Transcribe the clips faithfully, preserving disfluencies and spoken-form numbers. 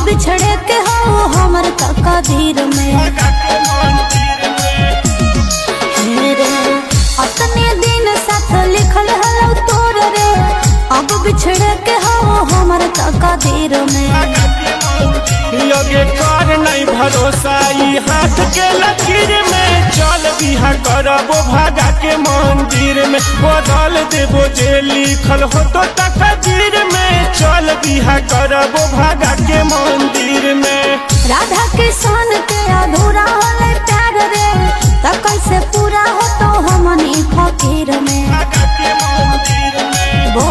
बिछड़े के हो हमर तकदीर में मेरे अपने दिन साथ लिखल हलो तोर रे अब बिछड़े के हो हमर तकदीर में लगे कर नहीं भरोसा ई हाथ के लकीर में चल बिहा करबो भागा के मंदिर में बदल देबो जे लिखल हो तो तकदीर में चल बिहा करबो भागा के मंदिर में। राधा किशन के अधूरा होले प्यार रे त कैसे पूरा हो तो हमनी फकीर में वो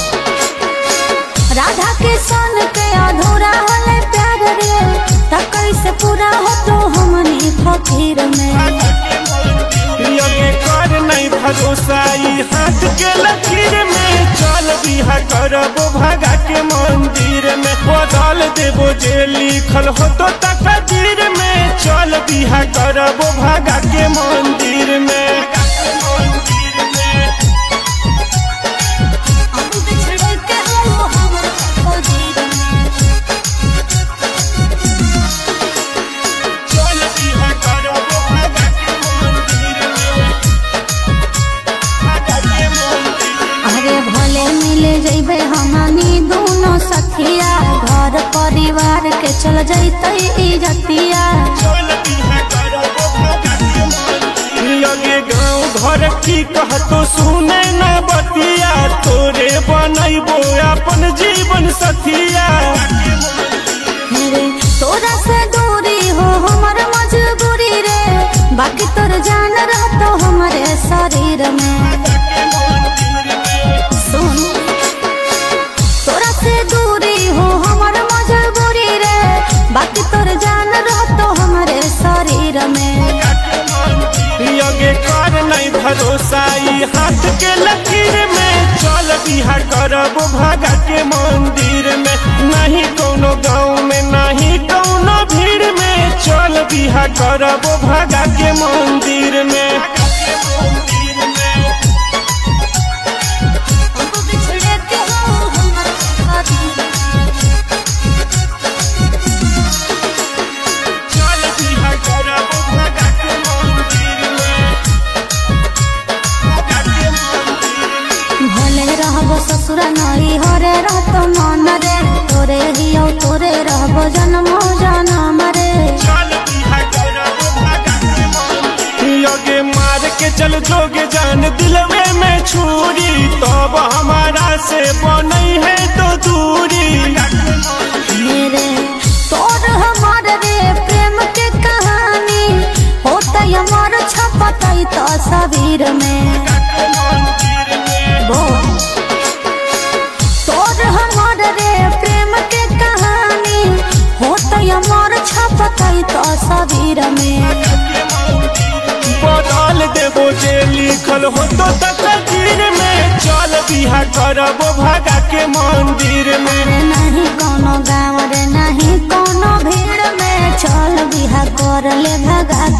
राधा किशन के अधूरा होले प्यार रे त कैसे पूरा हो तो हमनी फकीर में लगे कर नहीं भरोसा ई हाथ के लकीर में चल बिहा करबो भागा के मंदिर में बदल देबो जे लिखल हो तो तकदीर में चल बिहा करबो भागा के मंदिर में। जइबे हमनी दोनों सखिया घर परिवार के चल जैते इजतिया लगे गाँव घर की कहतो सुने न बतिया तोरे बनैबो अपन जीवन सथिया तोरा से दूरी हो हमर मजबूरी रे बाकी तोर जान रहतो हमारे शरीर में सुन तोरा से दूरी हो हमर मजबूरी रे बाकी तोर जान रहतो हमारे शरीर में लगे कर नहीं भरोसा ई हाथ के लकीर में चल बिहा करबो भागा के मंदिर में नहीं कोनो गाँव में नहीं कोनो भीड़ में चल बिहा करबो भागा के मंदिर में। ससुरा नहीं हरे रहतो मन रे तोरे हियो तोरे रहबो जन्म जन्म रे लगे मार के चल जोगे जान दिलवे में छुरी तब हमारा से बनई है तो दूरी मेरे तोर हमार रे प्रेम के कहानी होता हमार छपतई तस्वीर में वो तस्वीर में बदल देबो जे लिखल हो तो तकदीर में चल बिहा करबो भागा के मंदिर में नहीं कोनो गाँव रे नहीं कोनो भीड़ में चल बिहा कर ले भागा